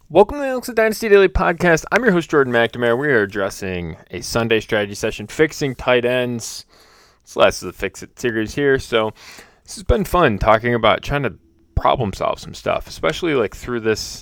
Welcome to the Elks Dynasty Daily Podcast. I'm your host, Jordan McNamara. We are addressing a Sunday strategy session, fixing tight ends. It's the last of the Fix It series here. So this has been fun talking about trying to problem solve some stuff, especially like through this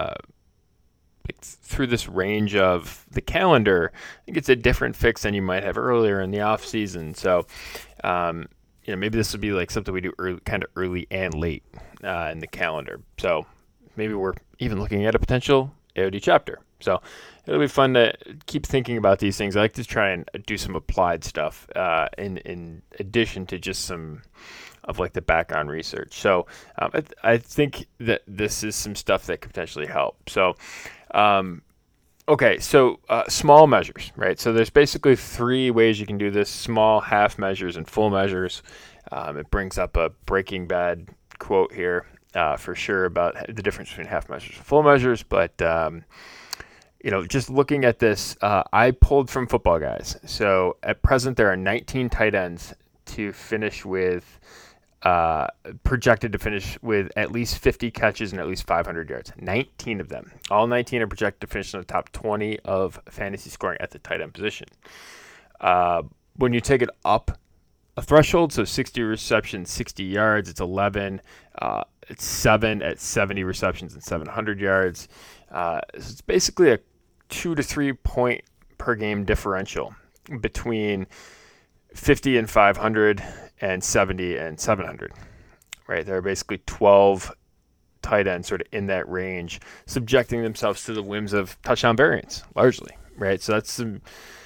range of the calendar. I think it's a different fix than you might have earlier in the off season. So maybe this would be like something we do kind of early and late in the calendar. So maybe we're even looking at a potential AOD chapter. So it'll be fun to keep thinking about these things. I like to try and do some applied stuff in addition to just some of like the background research. So I think that this is some stuff that could potentially help. So small measures, right? So there's basically three ways you can do this: small, half measures, and full measures. It brings up a Breaking Bad quote here. For sure about the difference between half measures and full measures. But, just looking at this, I pulled from Football Guys. So at present, there are 19 tight ends to finish with, projected to finish with at least 50 catches and at least 500 yards. 19 of them. All 19 are projected to finish in the top 20 of fantasy scoring at the tight end position. When you take it up a threshold, so 60 receptions, 60 yards, it's 11. It's 7 at 70 receptions and 700 yards. So it's basically a 2 to 3 point per game differential between 50 and 500 and 70 and 700. Right, there are basically 12 tight ends sort of in that range, subjecting themselves to the whims of touchdown variance largely. Right, so that's some.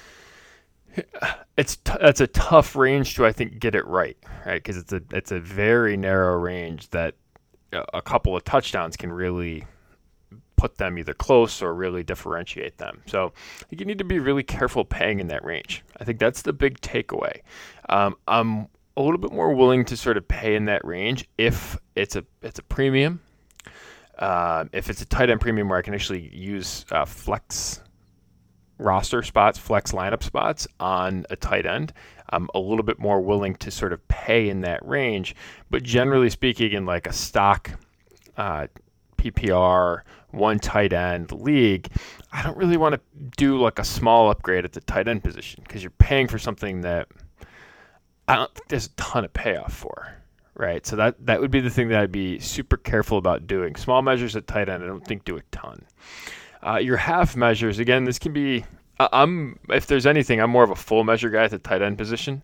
That's a tough range to, I think, get it right, because it's a very narrow range that a couple of touchdowns can really put them either close or really differentiate them. So you need to be really careful paying in that range. I think that's the big takeaway. I'm a little bit more willing to sort of pay in that range if it's a premium. If it's a tight end premium where I can actually use flex roster spots, flex lineup spots on a tight end, I'm a little bit more willing to sort of pay in that range. But generally speaking, in like a stock PPR, one tight end league, I don't really want to do like a small upgrade at the tight end position because you're paying for something that I don't think there's a ton of payoff for. Right, so that would be the thing that I'd be super careful about doing. Small measures at tight end, I don't think do a ton. Your half measures, again, this can be, if there's anything, I'm more of a full measure guy at the tight end position.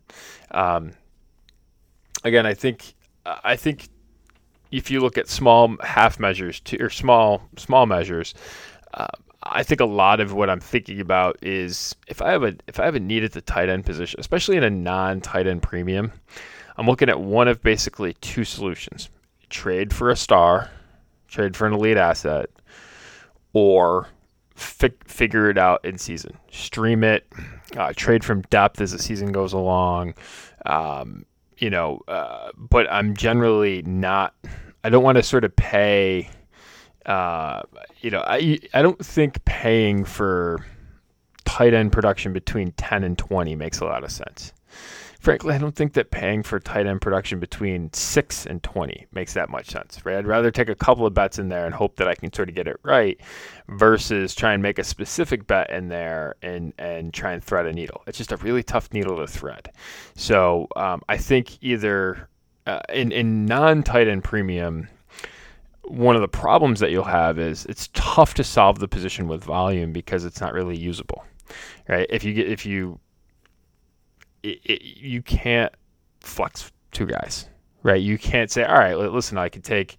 Again, I think if you look at small half measures or small measures, I think a lot of what I'm thinking about is if I have a need at the tight end position, especially in a non-tight end premium, I'm looking at one of basically two solutions: trade for a star, trade for an elite asset, or figure it out in season. Stream it, trade from depth as the season goes along. But I'm generally not. I don't want to sort of pay. I don't think paying for tight end production between 10 and 20 makes a lot of sense. Frankly, I don't think that paying for tight end production between 6 and 20 makes that much sense, right? I'd rather take a couple of bets in there and hope that I can sort of get it right versus try and make a specific bet in there and try and thread a needle. It's just a really tough needle to thread. So I think either in non-tight end premium, one of the problems that you'll have is it's tough to solve the position with volume because it's not really usable, right? You can't flex two guys, right? You can't say, all right, listen, I could take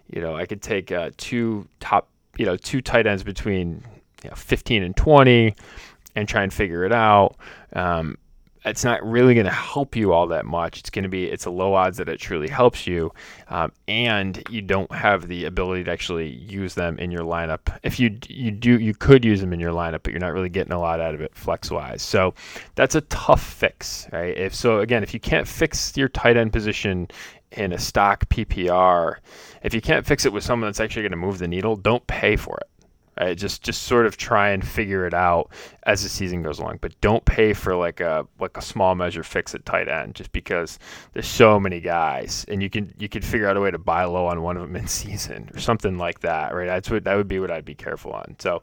two tight ends between 15 and 20 and try and figure it out. It's not really going to help you all that much. It's a low odds that it truly helps you, and you don't have the ability to actually use them in your lineup. If you could use them in your lineup, but you're not really getting a lot out of it flex wise. So that's a tough fix, right? If you can't fix your tight end position in a stock PPR, if you can't fix it with someone that's actually going to move the needle, don't pay for it. Right? Just sort of try and figure it out as the season goes along, but don't pay for like a small measure fix at tight end just because there's so many guys, and you could figure out a way to buy low on one of them in season or something like that, right? That would be what I'd be careful on. So,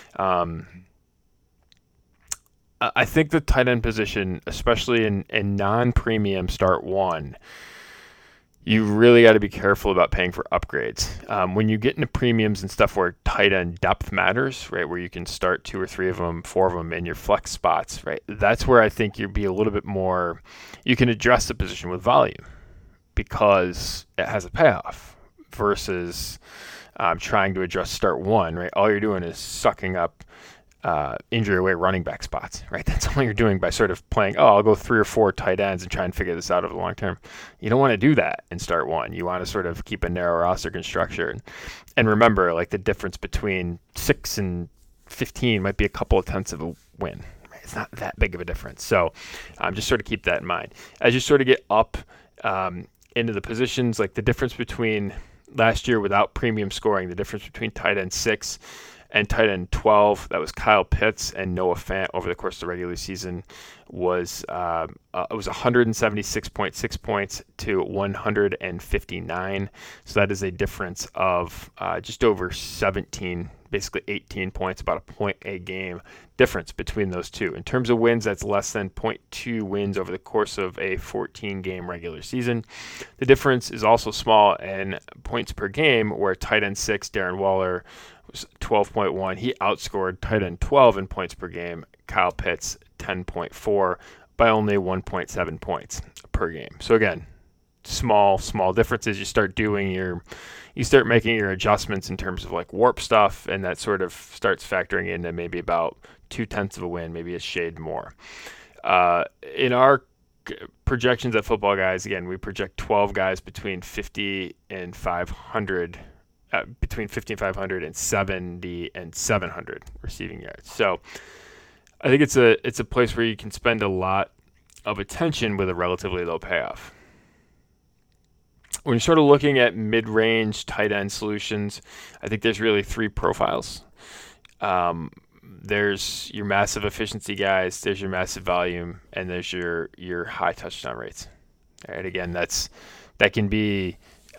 I think the tight end position, especially in non-premium start one, you really got to be careful about paying for upgrades. When you get into premiums and stuff where tight end depth matters, right, where you can start 2 or 3 of them, 4 of them in your flex spots, right, that's where I think you'd be a little bit more, you can address the position with volume because it has a payoff versus trying to address start one, right? All you're doing is sucking up injury away running back spots, right? That's all you're doing by sort of playing, I'll go 3 or 4 tight ends and try and figure this out over the long term. You don't want to do that in start one. You want to sort of keep a narrow roster construction. And remember, like the difference between 6 and 15 might be a couple of tenths of a win. It's not that big of a difference. So just sort of keep that in mind. As you sort of get up into the positions, like the difference between last year without premium scoring, the difference between tight end 6 and tight end 12, that was Kyle Pitts and Noah Fant over the course of the regular season, was it was 176.6 points to 159. So that is a difference of just over 17, basically 18 points, about a point a game difference between those two. In terms of wins, that's less than 0.2 wins over the course of a 14-game regular season. The difference is also small in points per game, where tight end 6, Darren Waller, was 12.1. He outscored tight end 12 in points per game. Kyle Pitts 10.4 by only 1.7 points per game. So again, small differences. You start making your adjustments in terms of like warp stuff, and that sort of starts factoring into maybe about 0.2 of a win, maybe a shade more. In our projections at Football Guys, again, we project 12 guys between 50 and 500. Between 50 and 500 and 70 and 700 receiving yards. So I think it's a place where you can spend a lot of attention with a relatively low payoff. When you're sort of looking at mid-range tight end solutions, I think there's really 3 profiles. There's your massive efficiency guys, there's your massive volume, and there's your high touchdown rates. All right, again, that can be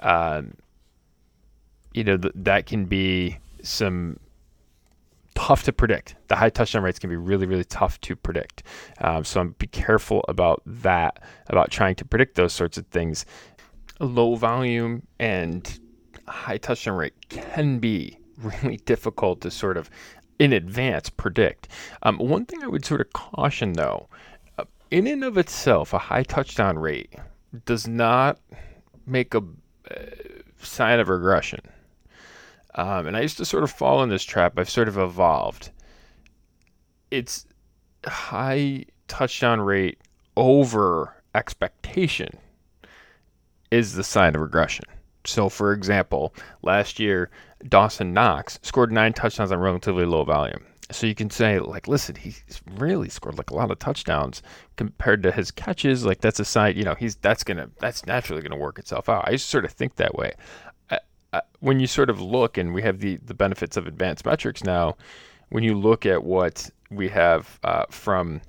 that can be some tough to predict. The high touchdown rates can be really, really tough to predict. So be careful about that, about trying to predict those sorts of things. Low volume and high touchdown rate can be really difficult to sort of in advance predict. One thing I would sort of caution though, in and of itself, a high touchdown rate does not make a sign of regression. And I used to sort of fall in this trap. I've sort of evolved. It's high touchdown rate over expectation is the sign of regression. So, for example, last year, Dawson Knox scored 9 touchdowns on relatively low volume. So you can say, like, listen, he's really scored like a lot of touchdowns compared to his catches. Like, that's a sign, that's naturally gonna work itself out. I used to sort of think that way. When you sort of look, and we have the benefits of advanced metrics now, when you look at what we have from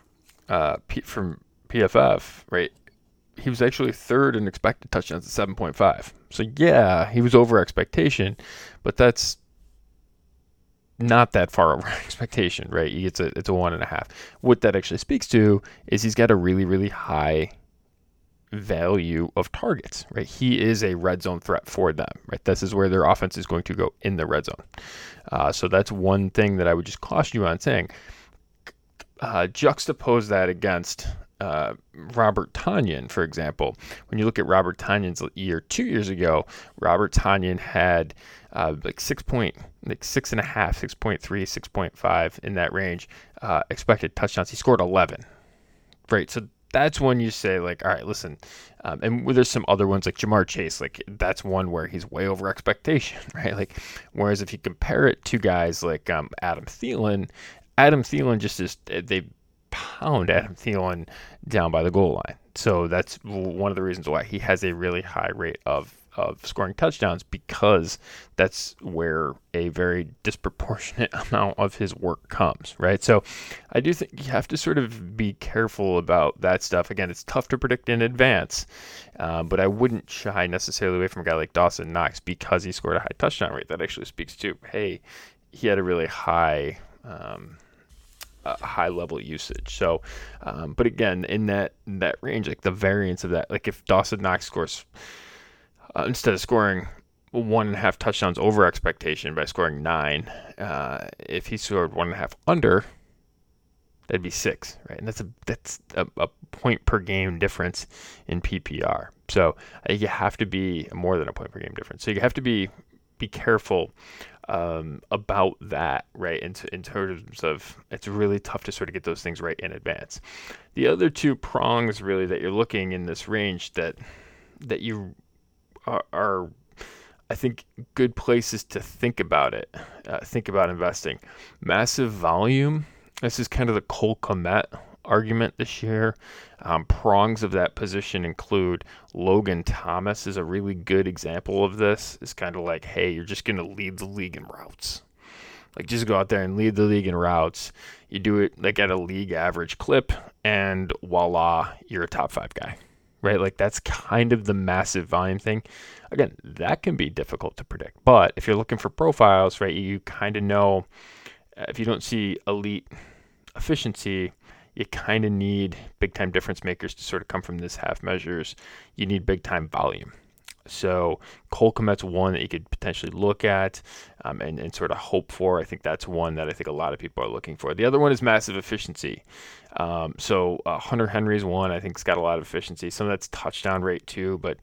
PFF, right, he was actually third in expected touchdowns at 7.5. So yeah, he was over expectation, but that's not that far over expectation, right? It's a 1.5. What that actually speaks to is he's got a really, really high value of targets, right? He is a red zone threat for them, right? This is where their offense is going to go, in the red zone. So that's one thing that I would just caution you on saying. Juxtapose that against Robert Tonyan, for example. When you look at Robert Tonyan's year 2 years ago, Robert Tonyan had like 6.5, 6.3, 6.5 in that range expected touchdowns. He scored 11, right? So that's when you say, like, all right, listen, and there's some other ones like Jamar Chase, like that's one where he's way over expectation, right? Like, whereas if you compare it to guys like Adam Thielen just is, they pound Adam Thielen down by the goal line. So that's one of the reasons why he has a really high rate of of scoring touchdowns, because that's where a very disproportionate amount of his work comes, right? So I do think you have to sort of be careful about that stuff. Again, it's tough to predict in advance, but I wouldn't shy necessarily away from a guy like Dawson Knox because he scored a high touchdown rate. That actually speaks to, hey, he had a really high high level usage. So, but again, in that range, like the variance of that, like if Dawson Knox scores instead of scoring 1.5 touchdowns over expectation by scoring 9, if he scored 1.5 under, that'd be 6, right? And that's a point per game difference in PPR. So you have to be more than a point per game difference. So you have to be careful about that, right? In terms of, it's really tough to sort of get those things right in advance. The other two prongs really that you're looking in this range that you are I think good places to think about it, think about investing. Massive volume. This is kind of the Cole Kmet argument this year. Prongs of that position include Logan Thomas is a really good example of this. It's kind of like, hey, you're just going to lead the league in routes. Like, just go out there and lead the league in routes. You do it like at a league average clip, and voila, you're a top 5 guy, right? Like, that's kind of the massive volume thing. Again, that can be difficult to predict. But if you're looking for profiles, right, you kind of know if you don't see elite efficiency, you kind of need big-time difference makers to sort of come from this half measures. You need big-time volume. So Cole Kmet's one that you could potentially look at and sort of hope for. I think that's one that I think a lot of people are looking for. The other one is massive efficiency. So Hunter Henry's one I think has got a lot of efficiency. Some of that's touchdown rate too, but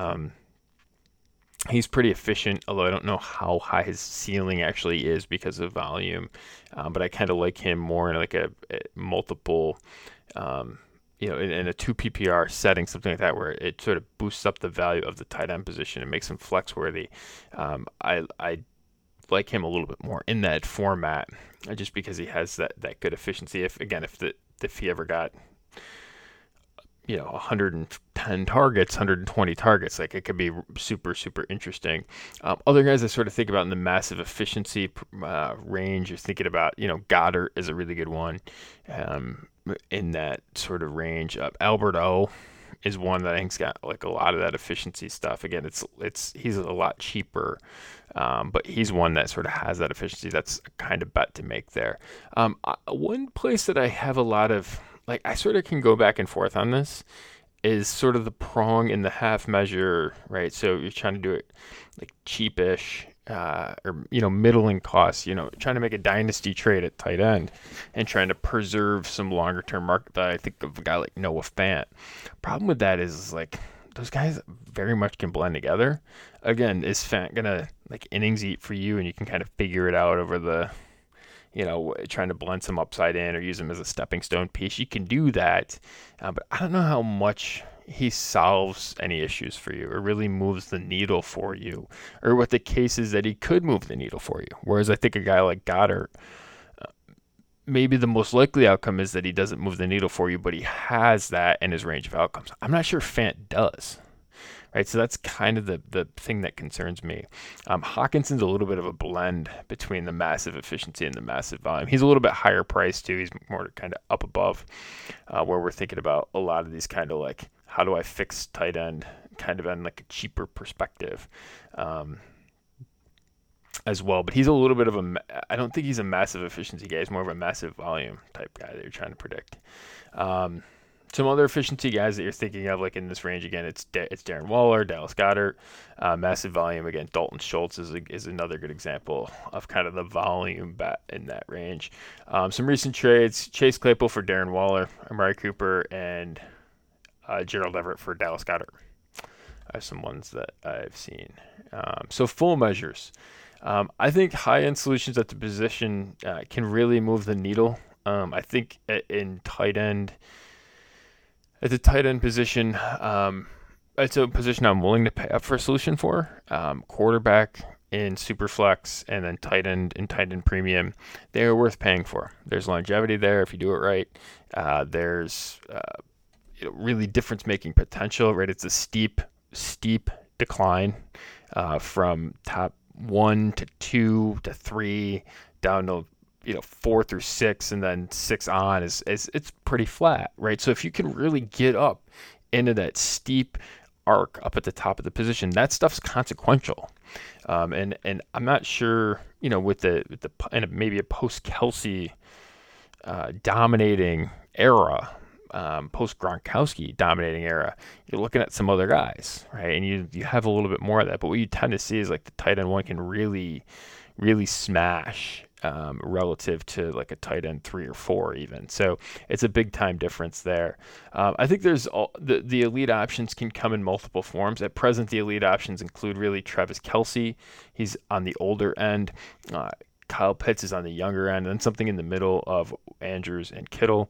he's pretty efficient, although I don't know how high his ceiling actually is because of volume. But I kind of like him more in like a multiple, in a 2 PPR setting, something like that, where it sort of boosts up the value of the tight end position and makes him flex worthy. I like him a little bit more in that format, just because he has that good efficiency. If he ever got 110 targets, 120 targets, like it could be super, super interesting. Other guys I sort of think about in the massive efficiency range, you're thinking about, Goddard is a really good one in that sort of range. Albert O is one that I think's got like a lot of that efficiency stuff. Again, he's a lot cheaper, but he's one that sort of has that efficiency. That's a kind of bet to make there. One place that I have a lot of, like, I sort of can go back and forth on this, is sort of the prong in the half measure, right? So you're trying to do it like cheapish, or middling costs, trying to make a dynasty trade at tight end and trying to preserve some longer term market. I think of a guy like Noah Fant. Problem with that is like those guys very much can blend together. Again, is Fant gonna like innings eat for you, and you can kind of figure it out over the trying to blend some upside in or use him as a stepping stone piece? You can do that, but I don't know how much he solves any issues for you or really moves the needle for you, or what the case is that he could move the needle for you. Whereas I think a guy like Goddard, maybe the most likely outcome is that he doesn't move the needle for you, but he has that in his range of outcomes. I'm not sure Fant does. Right, so that's kind of the thing that concerns me. Hawkinson's a little bit of a blend between the massive efficiency and the massive volume. He's a little bit higher priced too. He's more kind of up above, where we're thinking about a lot of these kind of like, how do I fix tight end, kind of on like a cheaper perspective, as well. But he's a little bit of I don't think he's a massive efficiency guy. He's more of a massive volume type guy that you're trying to predict. Some other efficiency guys that you're thinking of, like in this range, again, it's Darren Waller, Dallas Goedert, massive volume. Again, Dalton Schultz is another good example of kind of the volume bet in that range. Some recent trades: Chase Claypool for Darren Waller, Amari Cooper, and Gerald Everett for Dallas Goedert. Are some ones that I've seen. So full measures. I think high-end solutions at the position can really move the needle. I think in tight end. At the tight end position, it's a position I'm willing to pay up for a solution for. Quarterback in Superflex, and then tight end in tight end premium, they're worth paying for. There's longevity there if you do it right. There's really difference-making potential, right? It's a steep decline from top 1 to 2 to 3 down to 4 through 6, and then 6 on is it's pretty flat, right? So if you can really get up into that steep arc up at the top of the position, that stuff's consequential. And I'm not sure, with the and maybe a post Kelsey dominating era, post Gronkowski dominating era, you're looking at some other guys, right? And you have a little bit more of that. But what you tend to see is like the tight end one can really, really smash relative to like a tight end 3 or 4 even. So it's a big time difference there. I think there's the elite options can come in multiple forms. At present, the elite options include really Travis Kelce. He's on the older end. Kyle Pitts is on the younger end, and something in the middle of Andrews and Kittle.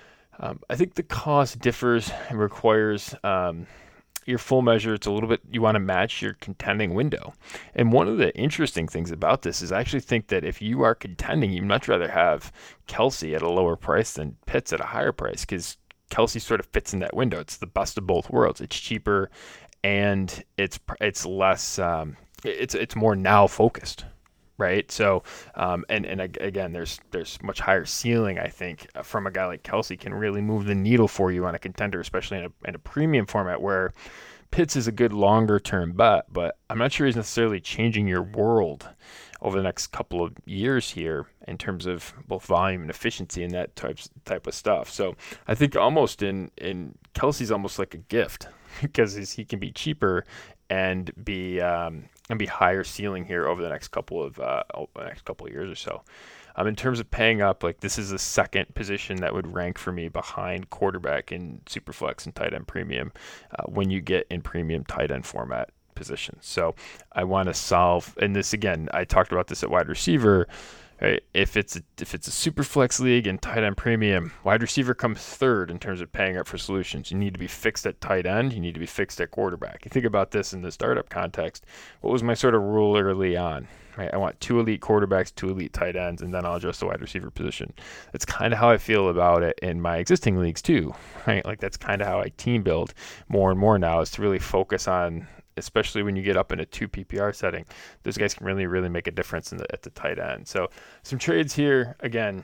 I think the cost differs and requires your full measure. It's a little bit, you want to match your contending window. And one of the interesting things about this is I actually think that if you are contending, you'd much rather have Kelce at a lower price than Pitts at a higher price, because Kelce sort of fits in that window. It's the best of both worlds. It's cheaper, and it's less, it's more now focused. Right. So, and again, there's much higher ceiling, I think, from a guy like Kelce can really move the needle for you on a contender, especially in a premium format where Pitts is a good longer term bet, but I'm not sure he's necessarily changing your world over the next couple of years here in terms of both volume and efficiency and that type of stuff. So I think almost in Kelce's almost like a gift because he can be cheaper and be higher ceiling here over the next couple of years or so. In terms of paying up, like this is the second position that would rank for me behind quarterback in Superflex and tight end premium when you get in premium tight end format positions. So I want to solve, and this again, I talked about this at wide receiver. Right? If it's a super flex league and tight end premium, wide receiver comes third in terms of paying up for solutions. You need to be fixed at tight end. You need to be fixed at quarterback. You think about this in the startup context. What was my sort of rule early on? Right? I want 2 elite quarterbacks, 2 elite tight ends, and then I'll adjust the wide receiver position. That's kind of how I feel about it in my existing leagues too. Right? Like that's kind of how I team build more and more now, is to really focus on, especially when you get up in a 2 PPR setting, those guys can really, really make a difference at the tight end. So some trades here. Again,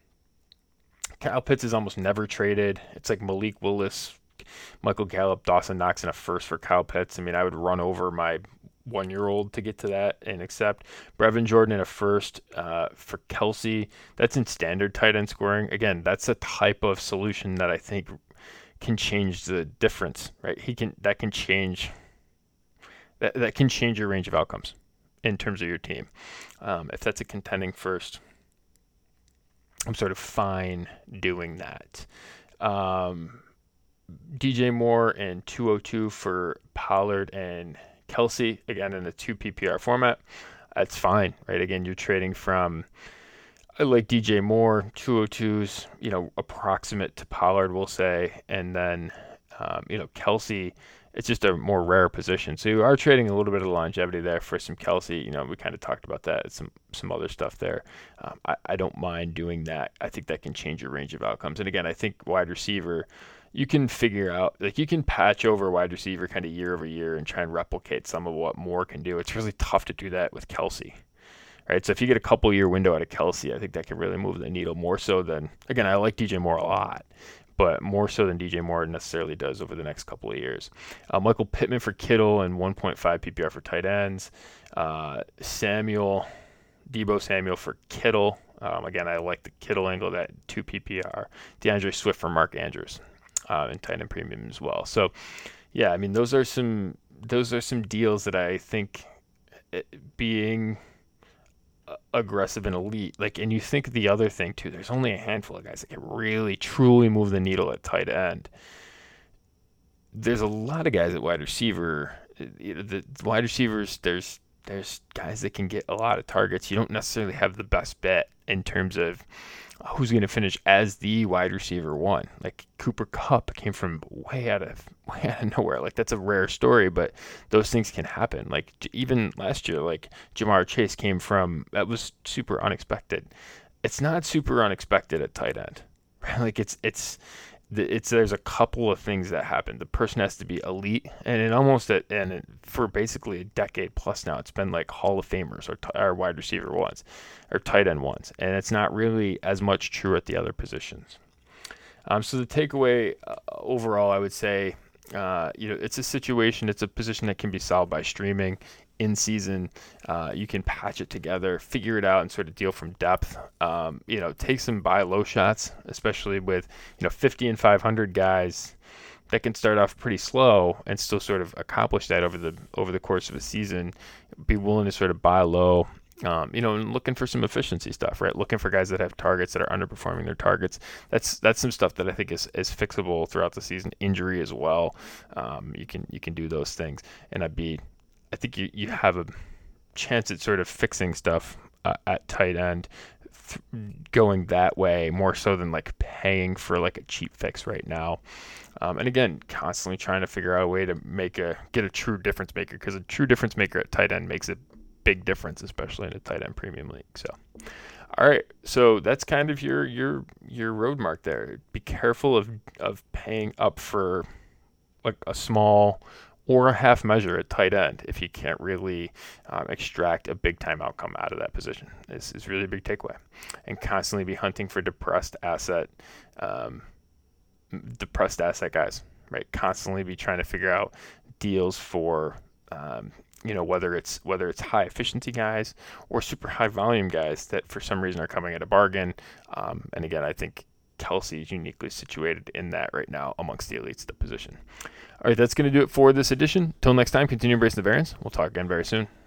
Kyle Pitts is almost never traded. It's like Malik Willis, Michael Gallup, Dawson Knox in a first for Kyle Pitts. I mean, I would run over my 1-year-old to get to that and accept. Brevin Jordan in a first for Kelce. That's in standard tight end scoring. Again, that's a type of solution that I think can change the difference, right? That can change your range of outcomes in terms of your team. If that's a contending first, I'm sort of fine doing that. DJ Moore and 202 for Pollard and Kelce, again in the 2 PPR format. That's fine, right? Again, you're trading from, I like DJ Moore, 202s, approximate to Pollard, we'll say, and then, Kelce, it's just a more rare position. So you are trading a little bit of longevity there for some Kelce. We kind of talked about that, some other stuff there. I don't mind doing that. I think that can change your range of outcomes. And again, I think wide receiver, you can figure out, like you can patch over wide receiver kind of year over year and try and replicate some of what Moore can do. It's really tough to do that with Kelce. Right, so if you get a couple year window out of Kelce, I think that can really move the needle more so than, again, I like DJ Moore a lot, but more so than DJ Moore necessarily does over the next couple of years. Michael Pittman for Kittle and 1.5 PPR for tight ends. Debo Samuel for Kittle. Again, I like the Kittle angle, that 2 PPR. DeAndre Swift for Mark Andrews and tight end premium as well. So, yeah, I mean, those are some deals that I think being aggressive and elite, and you think the other thing too, there's only a handful of guys that can really truly move the needle at tight end. There's a lot of guys at wide receiver. The wide receivers, there's guys that can get a lot of targets. You don't necessarily have the best bet in terms of who's going to finish as the wide receiver one. Like Cooper Kupp came from way out of nowhere. Like that's a rare story, but those things can happen. Like even last year, like Jamar Chase came from, that was super unexpected. It's not super unexpected at tight end, right? Like there's a couple of things that happen. The person has to be elite, for basically a decade plus now, it's been like Hall of Famers or wide receiver ones, or tight end ones, and it's not really as much true at the other positions. So the takeaway overall, I would say, it's a position that can be solved by streaming in season. You can patch it together, figure it out, and sort of deal from depth. Take some buy low shots, especially with 50 and 500 guys that can start off pretty slow and still sort of accomplish that over the course of a season. Be willing to sort of buy low. And looking for some efficiency stuff, right? Looking for guys that have targets that are underperforming their targets. That's some stuff that I think is fixable throughout the season. Injury as well. You can do those things, and I think you have a chance at sort of fixing stuff at tight end, going that way more so than like paying for like a cheap fix right now. And again, constantly trying to figure out a way to get a true difference maker, because a true difference maker at tight end makes a big difference, especially in a tight end premium league. So, all right, so that's kind of your road mark there. Be careful of paying up for like a small or a half measure at tight end if you can't really extract a big time outcome out of that position. This is really a big takeaway. And constantly be hunting for depressed asset guys, right? Constantly be trying to figure out deals for whether it's high efficiency guys or super high volume guys that for some reason are coming at a bargain. And again, I think Kelce is uniquely situated in that right now amongst the elites of the position. All right, that's going to do it for this edition. Till next time, continue embracing the variance. We'll talk again very soon.